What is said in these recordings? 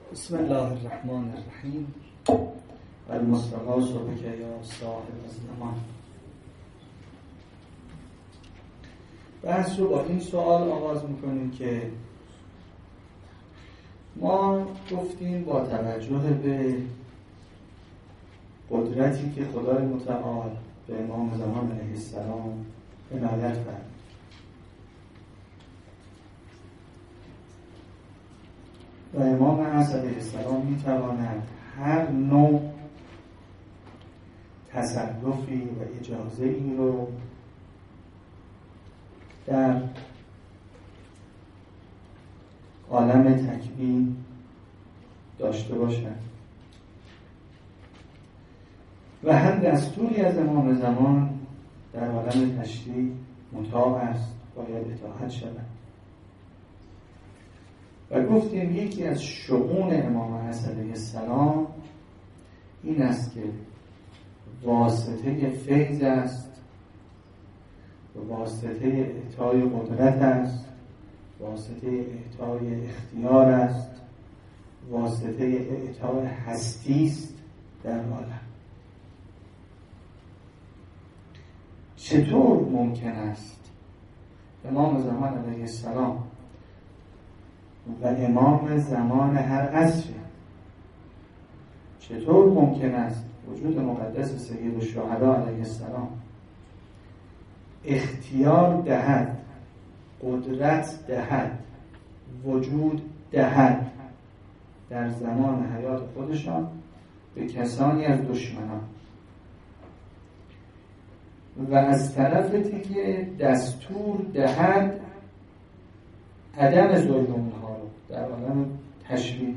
بسم الله الرحمن الرحیم و المصطفی صبحک یا صاحب الزمان. بحث رو با این سوال آغاز میکنیم که ما گفتیم با توجه به قدرتی که خدای متعال به امام زمان علیه السلام عنایت فرمود و امام علیه السلام میتواند هر نوع تصرفی و اجازه ای رو در عالم تکوین داشته باشد و هر دستوری از امام زمان در عالم تشریع مطاع است، باید اطاعت شود. و گفتیم یکی از شؤون امام علیه السلام این است که واسطه فیض است و واسطه اعطای قدرت است، واسطه اعطای اختیار است، واسطه اعطای هستی است در عالم. چطور ممکن است امام زمان علیه السلام و امام زمان هر عصر چطور ممکن است وجود مقدس سید الشهدا علیه السلام اختیار دهد، قدرت دهد، وجود دهد در زمان حیات خودشان به کسانی از دشمنان و از طرف دیگه دستور دهد عدم ظلم اونها رو در عالم تشریع.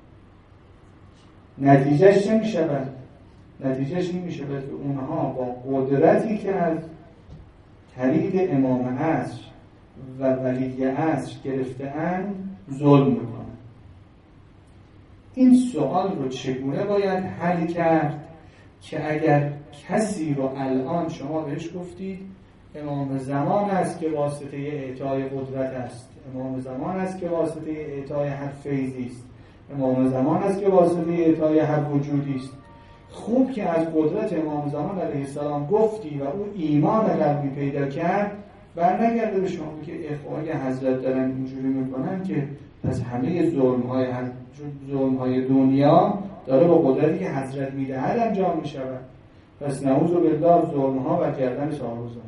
نتیجهش چه می شود؟ نتیجهش این می شود که اونها با قدرتی که از طریق امام عصر و ولی عصر گرفته‌اند ظلم میکنند. این سوال رو چگونه باید حل کرد که اگر کسی رو الان شما بهش گفتید امام زمان است که واسطه اعطای قدرت است، امام زمان است که واسطه اعطای هر فیضی است، امام زمان است که واسطه اعطای هر وجودی است، خوب که از قدرت امام زمان علیه السلام گفتی و او ایمان قلبی پیدا کرد، برنگرده به شما که اخوای حضرت دارن اینجوری میکنن که پس همه ظلم‌های دنیا داره با قدرتی که حضرت میدهد انجام میشود، پس نعوذ بالله ظلم‌ها و گردن صاحب زمان.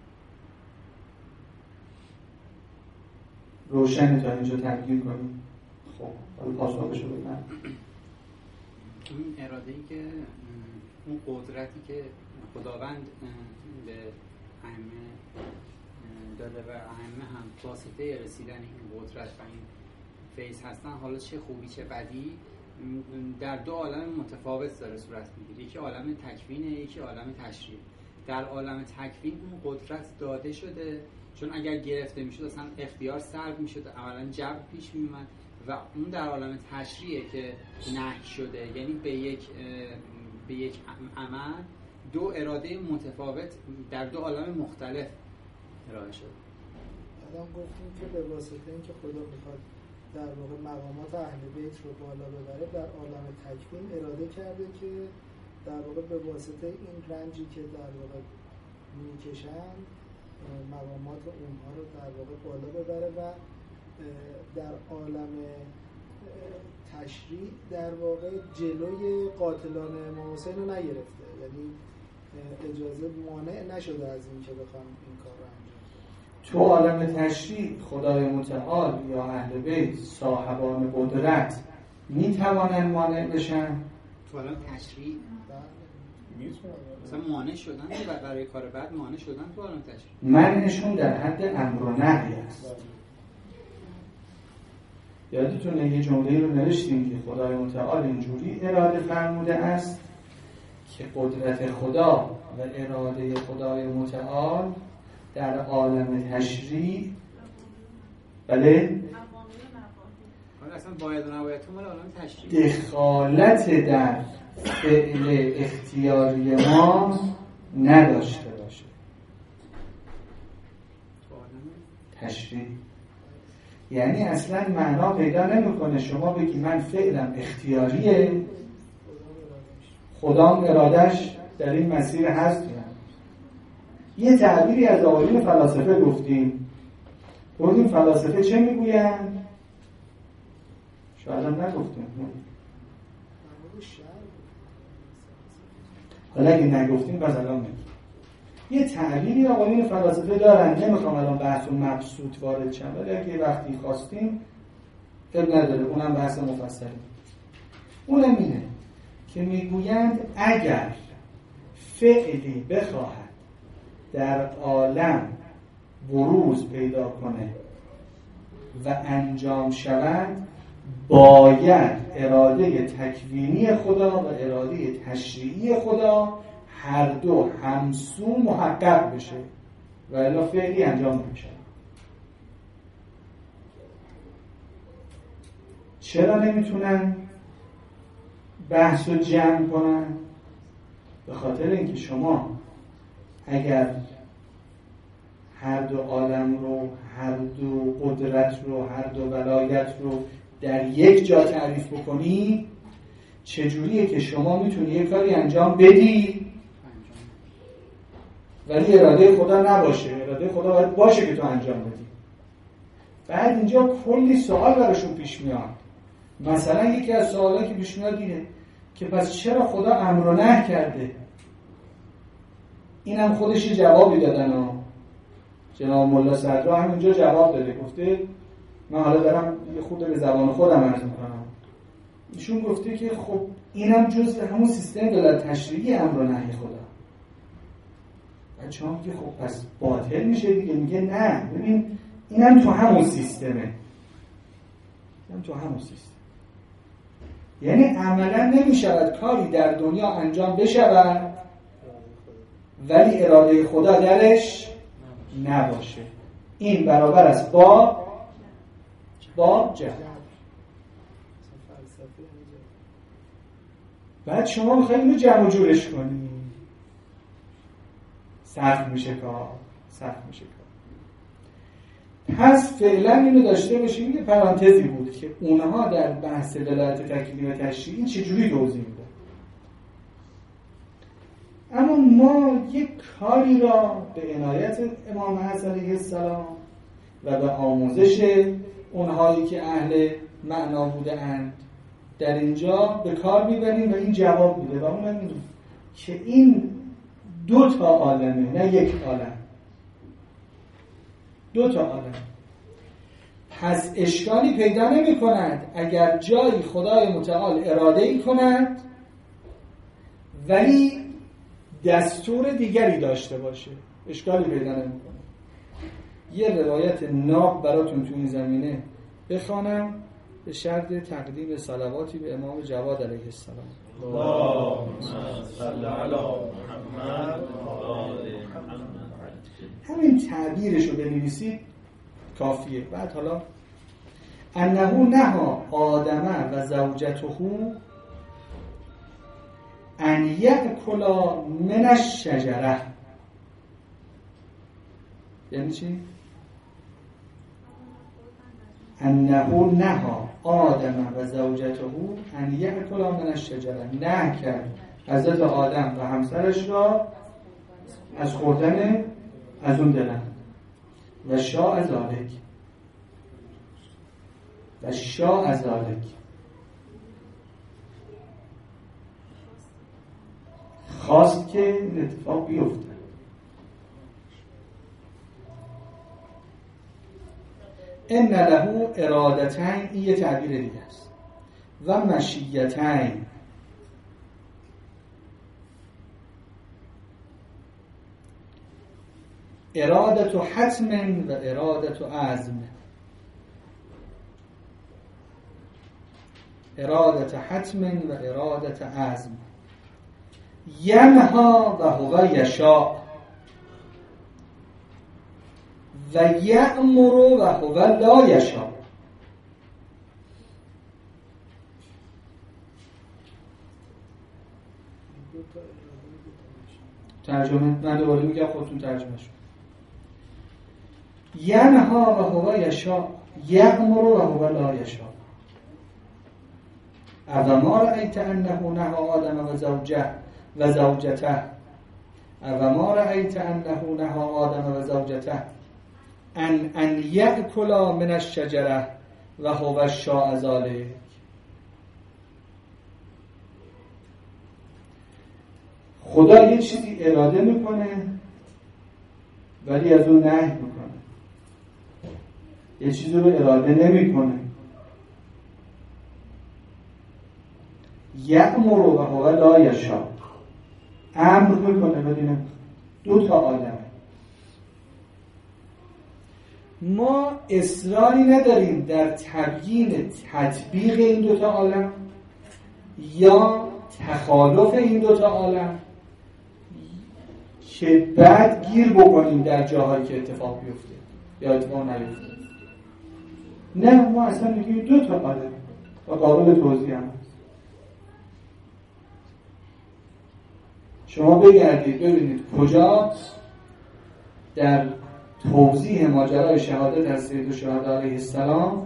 روشن تا اینجا تبیین کنیم. خب حالا پاسخش رو بدم. این اراده‌ای که اون قدرتی که خداوند به ائمه داده و ائمه هم واسطه رسیدن این قدرت و این فیض هستن، حالا چه خوبی چه بدی در دو عالم متفاوت داره صورت میگیره. یکی عالم تکوینه، یکی عالم تشریع. در عالم تکوین اون قدرت داده شده، چون اگر گرفته میشد اصلا اختیار سلب میشد، اولا جبر پیش میومد، و اون در عالم تشریعه که نهی شده، یعنی به یک عمل دو اراده متفاوت در دو عالم مختلف ارائه شده. الان گفتیم که به واسطه اینکه خدا میخواد در واقع مقامات اهل بیت رو بالا ببره، در عالم تکوین اراده کرده که در واقع به واسطه این رنجی که در واقع میکشن مقامات اونها رو در واقع بالا ببره و در عالم تشریع در واقع جلوی قاتلان امام حسین رو نگرفته، یعنی اجازه مانع نشده از این که بخوام این کار رو انجام بدن. تو عالم تشریع خدای متعال یا اهل بیت صاحبان قدرت میتوانند مانع بشن؟ تو عالم تشریع مثلا مانع شدن برای کار بد، مانع شدن تو عالم تشریع، منعشون در حد امر و نهی است. یادتونه یه جمله رو نوشتیم که خدای متعال اینجوری اراده فرموده است که قدرت خدا و اراده خدای متعال در عالم تشریع بله اصلا باید و نباید تو مال عالم تشریع دخالت در فعل اختیاری ما نداشته باشه. تشریع یعنی اصلا معنا پیدا نمیکنه شما بگی من فعلم اختیاریه، خدام ارادش در این مسیر هست. یه تعبیری از آقایون فلاسفه گفتیم. گفتیم فلاسفه چه میگویند؟ شاید هم نگفتیم. حالا اگه نگفتیم پس الان میگیم. یه تعبیری آقایون فلاسفه دارن، نمیخوام الان بحث و مبسوط وارد شم، ولی اگه وقتی خواستیم اب نداره، اونم بحث مفصلی. اونم اینه که میگویند اگر فعلی بخواهد در عالم بروز پیدا کنه و انجام شود، باید اراده تکوینی خدا و اراده تشریعی خدا هر دو همسو محقق بشه و الا فعلی انجام نمیشه. چرا نمیتونن بحث رو جمع کنن؟ به خاطر اینکه شما اگر هر دو عالم رو، هر دو قدرت رو، هر دو ولایت رو در یک جا تعریف بکنی، چجوریه که شما میتونی یک کاری انجام بدی ولی اراده خدا نباشه؟ اراده خدا باید باشه که تو انجام بدی. بعد اینجا کلی سوال براشون پیش میاد. مثلا یکی از سوالایی که پیش میاد اینه که پس چرا خدا امر و نهی کرده؟ اینم خودش یه جوابی دادن. جناب ملا صدرا همینجا جواب داده، گفته من حالا دارم یه خود به زبان خودم عرض میکنم. ایشون گفته که خب اینم جزء همون سیستم ولایت تشریعی امر و نهی خدا. بچه‌ها میگه خب پس باطل میشه دیگه. میگه نه، ببین اینم تو همون سیستمه. اینم تو همون سیستم. یعنی عملا نمیشود کاری در دنیا انجام بشود ولی اراده خدا درش نباشه. این برابر است با جهل. بعد شما میخواید اینو جمع و جورش کنی، سخت میشه کار. پس فعلا اینو داشته باشیم. یه پرانتزی بود که اونها در بحث ولایت تکوینی و تشریعی چجوری توضیح میدن. اما ما یک کاری را به عنایت امام حسن علیه السلام و به آموزش اونهایی که اهل معنا بوده اند در اینجا به کار میبریم و این جواب میده و اونم اینه که این 2 تا عالمه، نه یک عالم. 2 تا عالم. پس اشکالی پیدا نمی کند اگر جایی خدای متعال اراده ای کند ولی دستور دیگری داشته باشه. اشکالی پیدا نمی کند. یه روایت ناب براتون تو این زمینه بخوانم به شرط تقدیم صلواتی به امام جواد علیه السلام. اللهم صل علی محمد و آل محمد. همین تعبیرش رو بنویسید کافیه. بعد حالا انه نها آدم و زوجته ان یأکلا من الشجره. یعنی چی؟ انه نها آدم و زوجته ان یأکلا من الشجره. نه کرد حضرت آدم و همسرش را از خوردن از اون درخت. و شاء ذلک خواست که این اتفاق بیفته. ان له ارادتین، این یه تعبیر دیگه است، و مشیتین. ارادت حتم و ارادت عزم. ارادت حتم و ارادت عزم. ینها و هو یشاء و یأمر و هو لا یشاء. ترجمه من دوباره میگم، خودتون ترجمه شد. ینها و هو یشاء، یأمر و هو لا یشاء. اوما رأیت انه نهى آدم و زوجته اوما رأیت انه نهى آدم و زوجته ان یأکلا من الشجره و هو شاء ذلک. خدا یه چیزی اراده میکنه ولی از اون نهی میکنه، یه چیزی رو اراده نمیکنه. یأمر و هو لا یشاء، امر میکنه ولی نمیکنه. دو تا آدمه. ما اصراری نداریم در تبیین تطبیق این دو تا عالم یا تخالف این دو تا عالم که بعد گیر بکنیم در جاهایی که اتفاق بیفته یا اتفاق نیفته. نه، ما اصلا میگیم دو تا عالم و قابل توضیح هم هست. شما بگردید ببینید کجا در توضیح ماجرای شهادت از سید الشهدا علیه السلام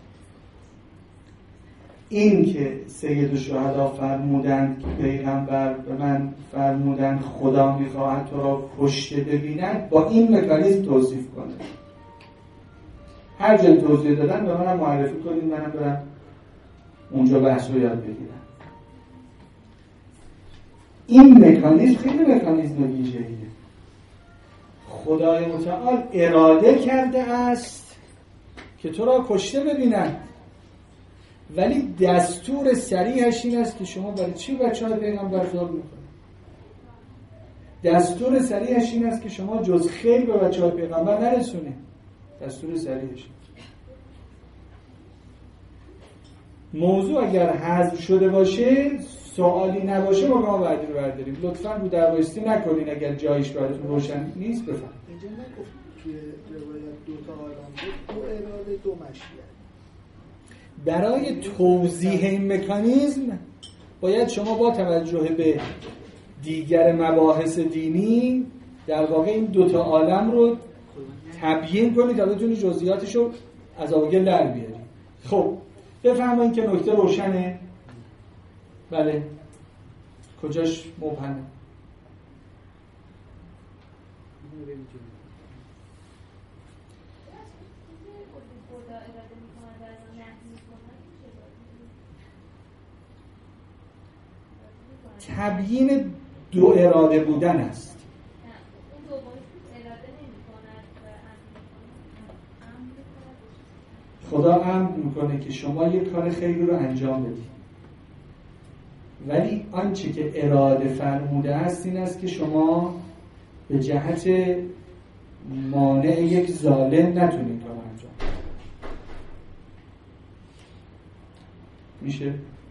این که سید الشهدا فرمودند که پیغمبر به من فرمودند خدا میخواهد تو را کشته ببیند با این مکانیزم توصیف کنه. هر جا توضیح دادن به منم معرفی کنید، منم برم اونجا بحث رو یاد بگیرم. این مکانیزم خیلی مکانیزم ویژه‌ایه. خدای متعال اراده کرده است که تو را کشته ببینند، ولی دستور صریحش این است که شما برای چی بچه‌های پیغمبر ظلم می‌کنید؟ دستور صریحش این است که شما جز خیر به بچه‌های پیغمبر نرسونید. دستور صریحش. موضوع اگر حذف شده باشه، سوالی نباشه، ما وعده رو برداریم. لطفاً رو دروایستی نکنین اگر جایش براتون روشن نیست. بفهم. اینجا نگفت توی روایت دو تا عالم بود، دو اراده دو مشیت. برای توضیح این مکانیزم باید شما با توجه به دیگر مباحث دینی در واقع این دو تا عالم رو تبیین کنید تا بتونید جزئیاتش رو از آگل در بیارید. خب بفهمین که نکته روشنه. بله، کجاش مبهمه؟ تبیین دو اراده بودن است. خدا امر میکنه که شما یک کار خیری رو انجام بدید، ولی آنچه که اراده فرموده است این است که شما به جهت مانع یک ظالم نتونید کار انجام. میشه؟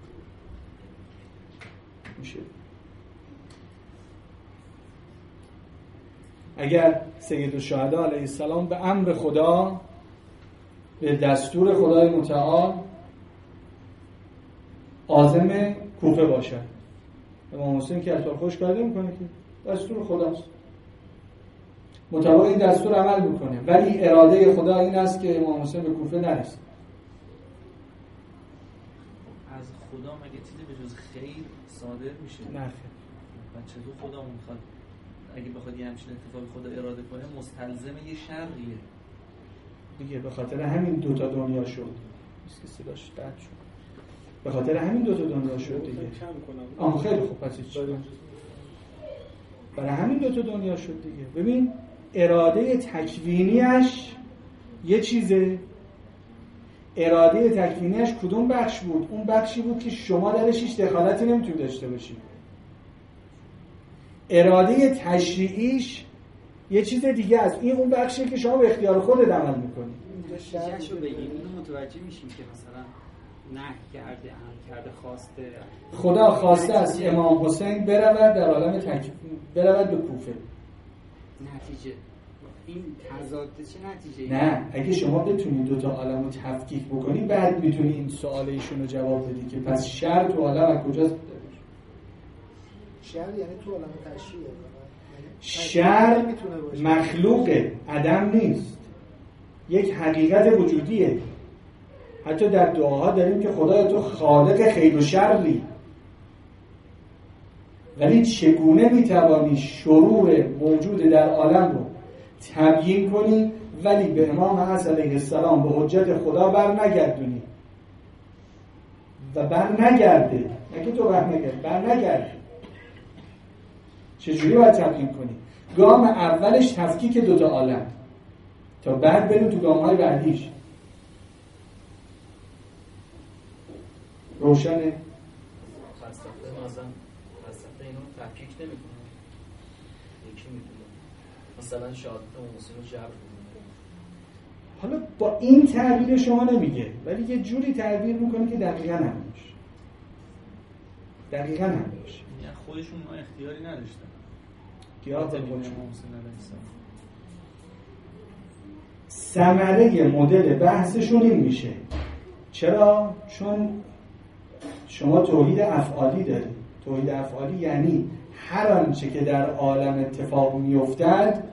اگر سید الشهدا علیه السلام به امر خدا، به دستور خدای متعال عازم کوفه باشد، امام حسین که اطلاع خوش کرده میکنه که دستور خداست، مطابق این دستور عمل میکنه، ولی اراده خدا این است که امام حسین به کوفه نرسه. از خدا مگه چیزی به جز خیر صادر میشه؟ نه. چطور خدا میخواد اگه بخواد یه همچین اتفاقی خدا اراده کنه مستلزم یه شرعیه دیگه؟ به خاطر همین دو تا دنیا شد. که صداش قطع شد. به خاطر همین دو تا دنیا شد دیگه. خیلی خوب. پس چی؟ برای همین دو تا دنیا شد دیگه. ببین اراده تکوینیش یه چیزه. اراده تکوینیش کدوم بخش بود؟ اون بخشی بود که شما درش هیچ دخالتی نمیتونید داشته باشید. اراده تشریعیش یه چیز دیگه است. این اون بخشی که شما به اختیار خودت عمل میکنید. اینجا شرعش رو بگیم اینو متوجه میشیم که مثلا نهی کرده، امر کرده، خواسته. خدا خواسته است امام حسین برود در عالم برود به کوفه. نتیجه این تضاد چه نتیجه؟ نه، اگه شما بتونید دو تا عالم رو تفکیک بکنی بعد میتونی این سوال ایشون رو جواب بدی که پس شر تو عالم از کجاست؟ شر یعنی تو عالم تشریعه. شر مخلوقه، عدم نیست، یک حقیقت وجودیه. حتی در دعاها داریم که خدایا تو خالق خیر و شری، ولی چگونه میتوانی شرور موجود در عالم رو تبیین کنی ولی به امام حسن علیه السلام به حجت خدا بر نگردونی و بر نگرده، نگه تو بر نگرده. چجوری باید تبیین کنی؟ گام اولش تفکیک دوتا عالم تا بعد بریم تو گام‌های بعدیش. روشنه؟ فلسفه اینو تفکیک نمی‌کنه. یکی می‌دونه مثلا شهادت موسی رو جبر کنه. حالا با این تعبیر شما نمیگه، ولی یه جوری تعبیر میکنه که دقیقاً هم باشه. دقیقاً هم باشه. یعنی خودشون ما اختیاری نداشتن. گیاه به خودشون ثمره مدل بحثشون این میشه. چرا؟ چون شما توحید افعالی دارید. توحید افعالی یعنی هر آنچه که در عالم اتفاق میافتد.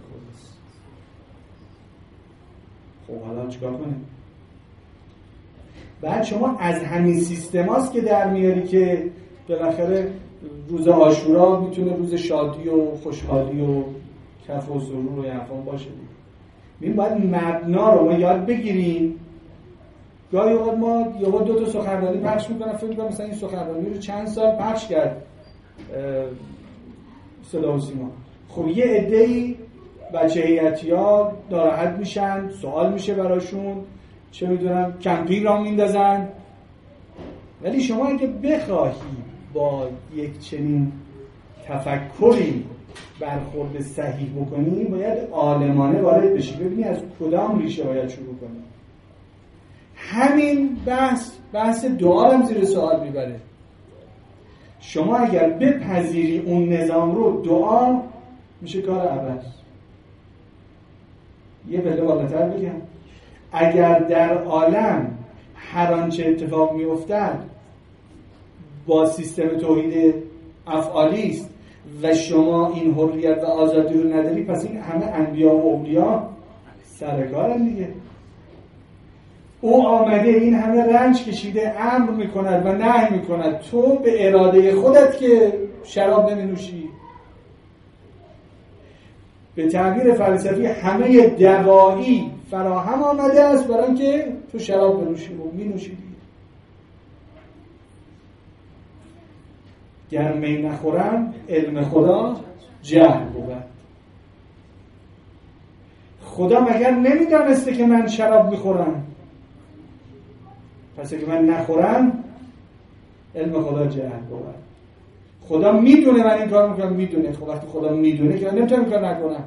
خب حالا چیکار کنیم؟ بعد شما از همین سیستماست که در میاری که بالاخره روز عاشورا میتونه روز شادی و خوشحالی و کف و سرور و یعفان باشه. ببین باید مبنا رو ما یاد بگیریم. گاهی اوقات ما یهو دو تا سخنرانی پخش میکنن، فکر میکنم مثلا این سخنرانی رو چند سال پخش کرد صدا و سیما. خب یه عده‌ای بچه هیئتی‌ها ناراحت میشن، سوال میشه براشون، چه میدونم کمپین را میندازن. ولی شما اگه بخواهی با یک چنین تفکری برخورد صحیح بکنی باید عالمانه وارد بشی، ببینی از کدام ریشه باید شروع کنی. همین بحث دعا هم زیر سوال میبره. شما اگر بپذیری اون نظام رو، دعا میشه کار عبث. یه پله بالاتر بگم، اگر در عالم هر آنچه اتفاق میافتد با سیستم توحید افعالی است و شما این حریت و آزادی رو نداری، پس این همه انبیا و اولیا سرکارن دیگه. او آمده این همه رنج کشیده، امر میکند و نهی میکند، تو به اراده خودت که شراب نمی نوشی. به تعبیر فلسفی همه دوایی فراهم آمده است برای اینکه تو شراب بنوشی و می نوشی دیگه. گر می نخورم علم خدا جهل بود. خدا مگر نمیدانسته که من شراب میخورم؟ پس اگه من نخورم علم خدا جهل بود. خدا میدونه من این کار میکنم، میدونه. خب وقتی خدا میدونه که من نمیتونم این کار نکنم.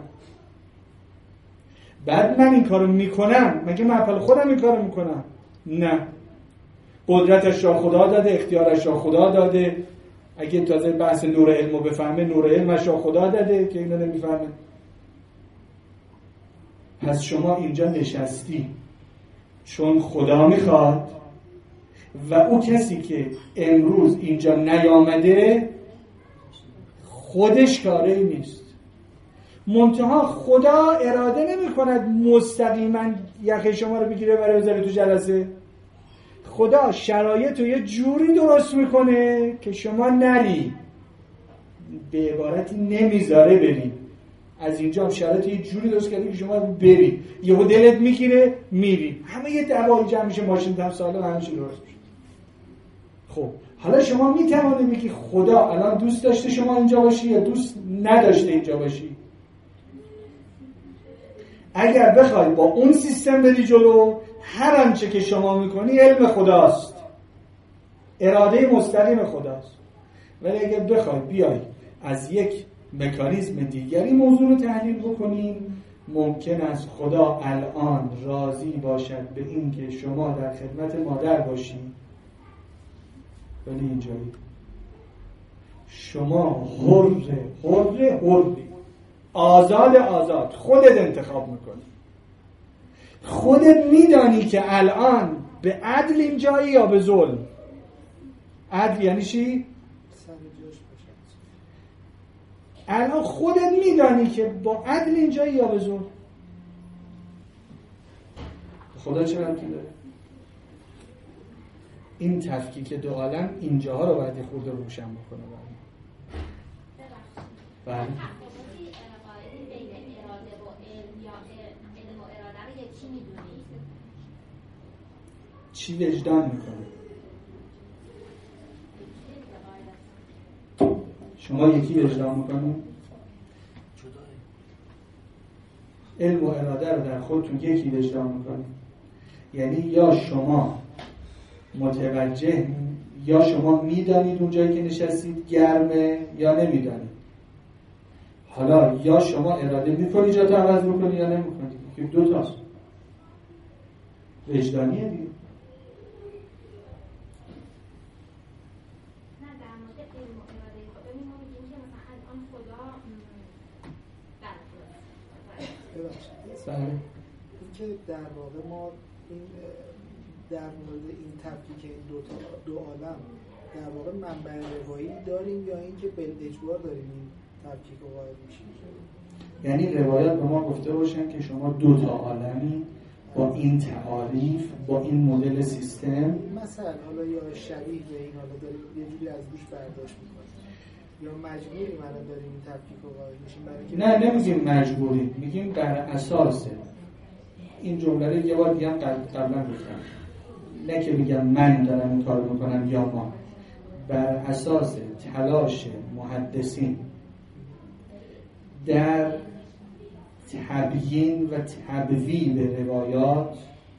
بعد من این کارو میکنم، مگه من اپل خودم این کارو میکنم؟ نه. قدرتش را خدا داده، اختیارش را خدا داده. اگه تازه بحث نور علمو بفهمه، نور علمش را خدا داده که اینو نمیفهمه. پس شما اینجا نشستی چون خدا میخواد و او کسی که امروز اینجا نیامده خودش کاری نیست. منتها خدا اراده نمی کند مستقیما یخ شما رو بگیره برای بذاره تو جلسه. خدا شرایط رو یه جوری درست میکنه که شما نری، به عبارتی نمیذاره بری. از اینجا هم شرایط یه جوری درست کرده که شما بری، یهو دلت میگیره میری، همه یه دوایی جمع میشه، ماشین هم سالم همه چی درست میشه. خب حالا شما میتوانید بگی خدا الان دوست داشته شما اینجا باشی یا دوست نداشته اینجا باشی؟ اگر بخوای با اون سیستم بری جلو، هر آنچه که شما میکنی علم خداست، اراده مستقیم خداست. ولی اگر بخوای بیای از یک مکانیزم دیگری موضوع رو تحلیل بکنیم، ممکن است خدا الان راضی باشد به این که شما در خدمت مادر باشی، ولی اینجایی شما حری آزاد خودت انتخاب میکنی. خودت میدانی که الان به عدل اینجایی یا به ظلم. عدل یعنی چی؟ الان خودت میدانی که با عدل اینجایی یا به ظلم. خدا چه ربطی داره؟ این تفکیک دو عالم اینجاها رو باید خورده روشن بکنه. بله. قاعده بین اراده و علم یا علم و اراده رو یکی میدونید؟ چی وجدان میکنه؟ شما یکی وجدان میکنید؟ علم و اراده رو در خودتون یکی وجدان میکنید. یعنی یا شما متوجه، یا شما میدانید اون جایی که نشستید گرمه یا نمیدانید. حالا یا شما اراده میکنید جا تا عوض بکنید یا نمیکنید، که دو تاست. وجدانیه دیگه. نه در مورد علم و اراده خدا ما میگیم که مثلا الان خدا بله این که در واقع ما این در مورد این تفکیک این دو عالم در واقع منبع روایی داریم یا اینکه بالاجبار داریم این تفکیک رو قائل میشیم؟ یعنی روایات به ما گفته باشن که شما دو تا عالمی با این تعاریف، با این مدل سیستم، مثلا حالا یا شبیه به این، حالا داریم یه جوری از روش برداشت میکنیم یا مجبوریم الان داریم این تفکیک رو قائل میشیم؟ نه نمیگیم مجبوری، میگیم بر اساس این جمله رو یه بار دیگه هم قبلا گفتم، نه که میگم من دارم این کارو میکنم یا ما، بر اساس تلاش محدثین در تبیین و تبویب روایات،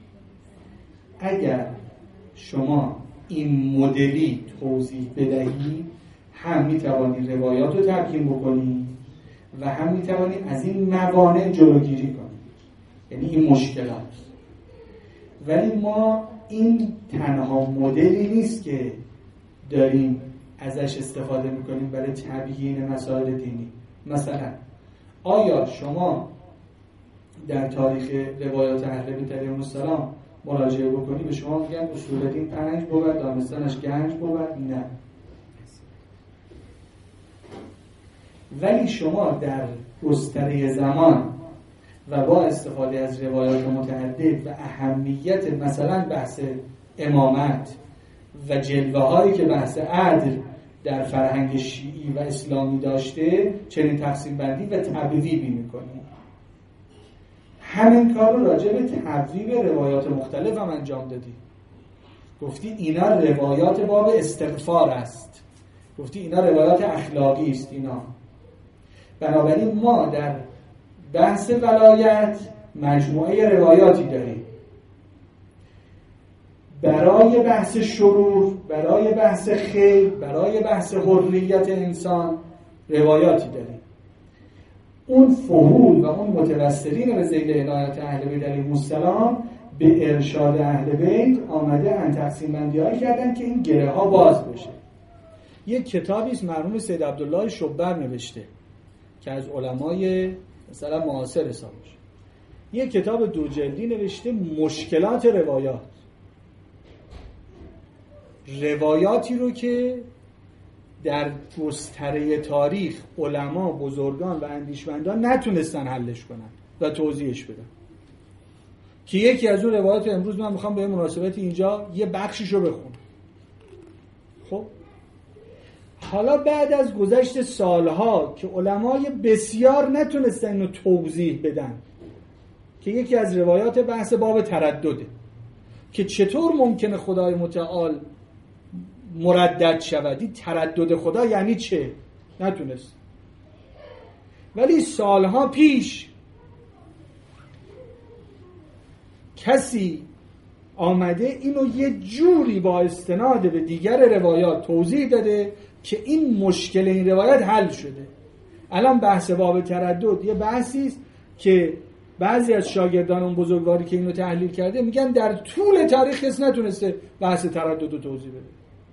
اگر شما این مدلی توضیح بدهید هم میتوانید روایات رو تبیین بکنید و هم میتوانید از این موانع جلوگیری کنید، یعنی این مشکلات. ولی ما این تنها مدلی نیست که داریم ازش استفاده میکنیم برای تبیین مسائل دینی. مثلا آیا شما در تاریخ روایات اهل بیت علیهم السلام مراجعه بکنی به شما میگن اصول دین 5 بود، دانستنش گنج بود؟ نه. ولی شما در گستره زمان و با استفاده از روایات متعدد و اهمیت مثلا بحث امامت و جلوه هایی که بحث عدل در فرهنگ شیعی و اسلامی داشته، چنین تقسیم بندی و تبویبی میکنید. همین کار رو راجع به تبویب روایات مختلف هم انجام دادی. گفتی اینا روایات باب استغفار است، گفتی اینا روایات اخلاقی است. اینا بنابراین ما در بحث ولایت مجموعه روایاتی داریم، برای بحث شرور، برای بحث خیر، برای بحث حریت انسان روایاتی داریم. اون فهول و اون متوسلین به ذیل عنایت اهل بیت علیهم السلام به ارشاد اهل بیت آمده ان تقسیم بندی‌هایی کردن که این گره ها باز بشه. یک کتابی است مرحوم سید عبدالله شبر نوشته که از علمای مثلا معاصر حساب میشه. یک کتاب 2 جلدی نوشته مشکلات روایات، روایاتی رو که در گستره تاریخ علما، بزرگان و اندیشمندان نتونستن حلش کنن و توضیحش بدن، که یکی از اون روایات امروز من میخوام به مناسبت اینجا یه بخشش رو بخونم. خب حالا بعد از گذشت سالها که علمای بسیار نتونستن اینو توضیح بدن، که یکی از روایات بحث باب تردده، که چطور ممکنه خدای متعال مردد شود، این تردد خدا یعنی چه؟ نتونست. ولی سالها پیش کسی آمده اینو یه جوری با استناد به دیگر روایات توضیح داده که این مشکل این روایت حل شده. الان بحث باب تردد یه بحثی است که بعضی از شاگردان اون بزرگواری که اینو تحلیل کرده میگن در طول تاریخ کس نتونسته بحث تردد رو توضیح بده.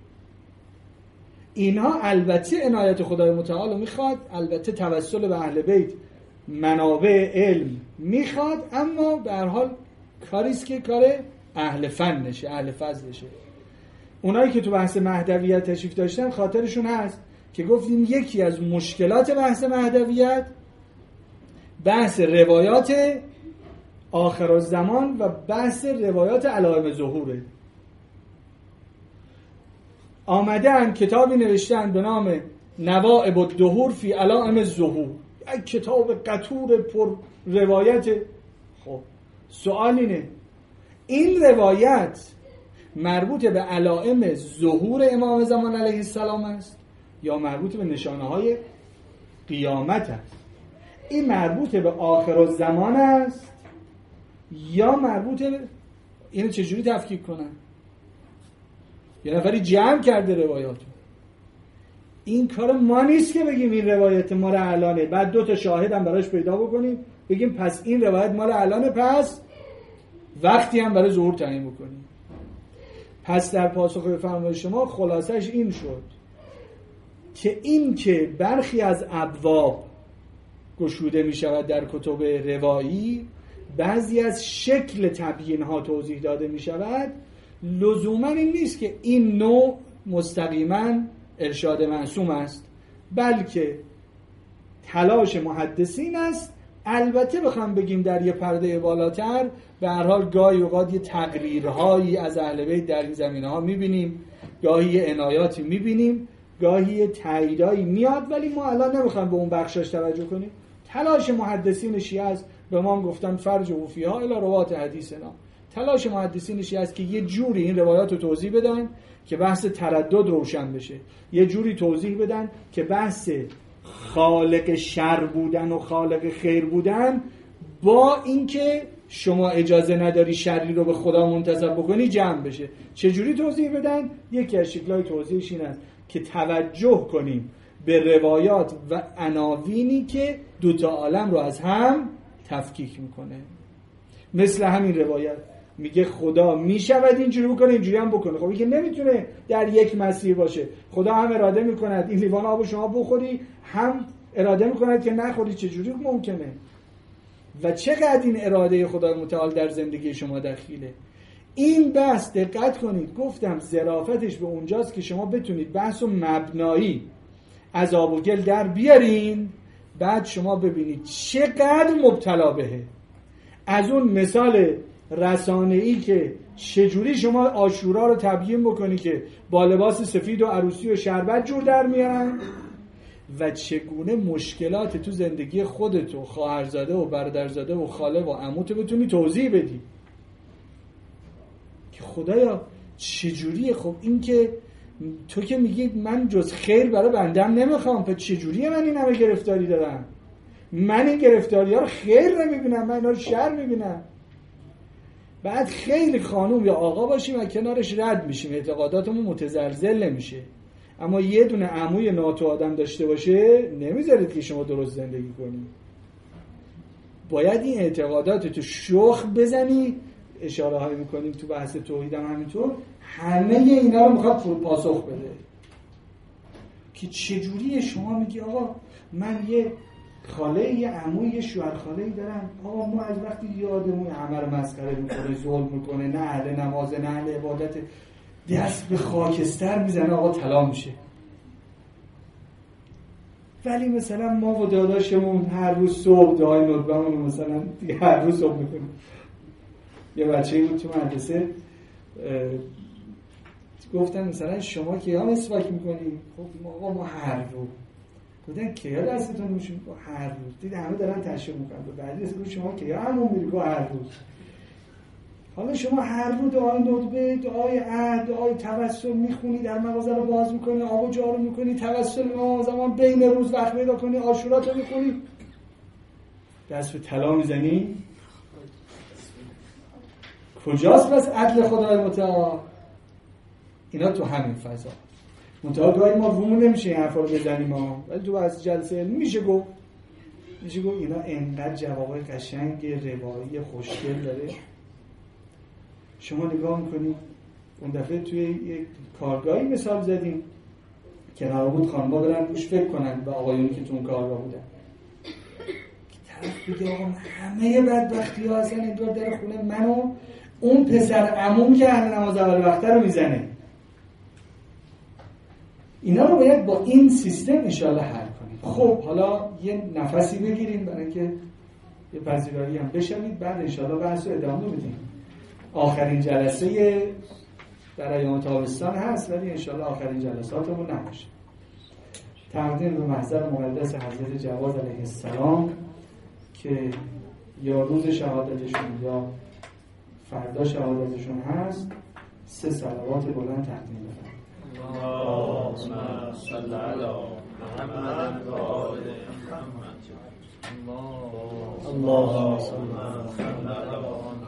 اینها البته عنایت خدای متعال رو میخواد، البته توسل به اهل بیت منابع علم میخواد، اما به هر حال کاریست که کار اهل فنشه، اهل فضلشه. اونایی که تو بحث مهدویت تشریف داشتن خاطرشون هست که گفتیم یکی از مشکلات بحث مهدویت بحث روایات آخرالزمان و بحث روایات علائم ظهوره. آمدن کتابی نوشتن به نام نوائب الدهور فی علائم الظهور، یک کتاب قطور پر روایت. خب سوال اینه این روایت مربوط به علائم ظهور امام زمان علیه السلام است یا مربوط به نشانه های قیامت است؟ این مربوط به آخر الزمان است یا مربوط به اینو چجوری تفکیک کنن؟ یه نفری جمع کرده روایاتو. این کار ما نیست که بگیم این روایت مال الانه بعد 2 تا شاهد هم براش پیدا بکنیم بگیم پس این روایت مال الانه، پس وقتی هم برای ظهور تعیین بکنیم. پس در پاسخ به فرمایش شما خلاصش این شد که این که برخی از ابواب گشوده می شود در کتب روایی، بعضی از شکل تبیین ها توضیح داده می شود، لزوما این نیست که این نوع مستقیما ارشاد معصوم است، بلکه تلاش محدثین است. البته بخوام بگیم در یه پرده بالاتر به هر حال گاهی اوقات یه تقریرهایی از اهل بیت در این زمینه‌ها می‌بینیم، گاهی یه عنایاتی می‌بینیم، گاهی یه تاییدایی میاد، ولی ما الان نمی‌خوام به اون بخشش توجه کنیم. تلاش محدثین شیعه است، به ما هم گفتن فرج و فیها الی روات حدیثنا. تلاش محدثین شیعه است که یه جوری این روایات رو توضیح بدن که بحث تردد روشن بشه، یه جوری توضیح بدن که بحث خالق شر بودن و خالق خیر بودن با اینکه شما اجازه نداری شری رو به خدا منتسب بکنی جمع بشه. چجوری توضیح بدن؟ یکی از شکل‌های توضیحش این است که توجه کنیم به روایات و عناوینی که 2 تا عالم رو از هم تفکیک میکنه. مثل همین روایت میگه خدا میشود اینجوری بکنه اینجوری هم بکنه. خب میگه نمیتونه در یک مسیر باشه. خدا هم اراده میکند این لیوان آب شما بخوری، هم اراده میکند که نخوری. چجوری ممکنه؟ و چقدر این اراده خدای متعال در زندگی شما دخیله؟ این بحث دقت کنید، گفتم ظرافتش به اونجاست که شما بتونید بحث و مبنایی از آب و گل در بیارین، بعد شما ببینید چقدر مبتلا بهه. از اون مثال رسانه‌ای که چجوری شما عاشورا رو تبیین بکنی که با لباس سفید و عروسی و شربت جور در میارن، و چگونه مشکلات تو زندگی خودت و خواهرزاده و برادرزاده و خاله و عموت بتونی توضیح بدی که خدایا چجوریه. خب این که تو که میگی من جز خیر برای بندم نمیخوام، پس چجوریه من این همه گرفتاری دارم؟ من این گرفتاری ها رو خیر نمیبینم، من اینا رو شر میبینم. بعد خیلی خانوم یا آقا باشیم و کنارش رد میشیم، اعتقاداتمون متزلزل نمیشه. اما یه دونه عموی ناتو آدم داشته باشه نمیذارید که شما درست زندگی کنی. باید این اعتقادات تو شخ بزنی. اشاره هایی میکنیم تو بحث توحید هم همینطور، همه اینا رو میخواد پاسخ بده که چجوری شما میگی آقا من یه خاله، یه عموی، یه شوهر خاله‌ای دارم، آقا ما از وقتی یادمون همه رو مسخره میکنه، ظلم میکنه، نه اهل نماز نه اهل عبادت، دست به خاکستر میزنه، آقا طلاق میشه. ولی مثلا ما و داداشمون هر روز صبح دعای ندبمون مثلا دیگه هر روز صبح میکنیم. یه بچه‌ای بود تو مدرسه گفتن مثلا شما کیا مسواک میکنی؟ خب آقا ما هر روز. گفتن کیا دستتون میشون؟ هر روز. دید همه دارن تشریح میکنن. بعدی رسید شما کیا همون میری؟ هر روز. حالا شما هر روز دعای ندبه، دعای عهد، دعای توسل میخونی، در مغازه رو باز میکنی، آب و جارو میکنی، توسل امام زمان بین روز وقت پیدا کنی، عاشورات رو میخونی، دست به طلا میزنی؟ کجاست بس عدل خدای متعال؟ اینا تو همین فضا متعال ما رومون نمیشه این حرفا رو بزنیم ها، ولی تو از جلسه میشه گفت اینا انقدر جوابای قشنگ روایی خوشگل داره. شما نگاه میکنید اون دفعه توی یک کارگاهی مثال زدیم که قرار بود خانم‌ها برن روش فکر کنن به آقایونی که تو اون کارگاه بودن، که طرف بگه آقا همه بدبختی ها اصلا این دور در خونه منو اون پسر عموم که اهل نماز اول وقته رو میزنه. اینا رو باید با این سیستم انشاءالله حل کنیم. خب حالا یه نفسی بگیریم برای اینکه یه پذیرایی هم بشوید، بعد انشاءالله بحث رو ادامه بدیم. آخرین جلسه در ایام تابستان هست ولی انشالله آخرین جلساتمون نباشه. تقدیم به محضر مقدس حضرت جواد علیه السلام که یا روز شهادتشون یا فردا شهادتشون هست 3 صلوات بلند تقدیم بفرمایید. اللهم صل علی محمد و آل محمد. الله صل علی محمد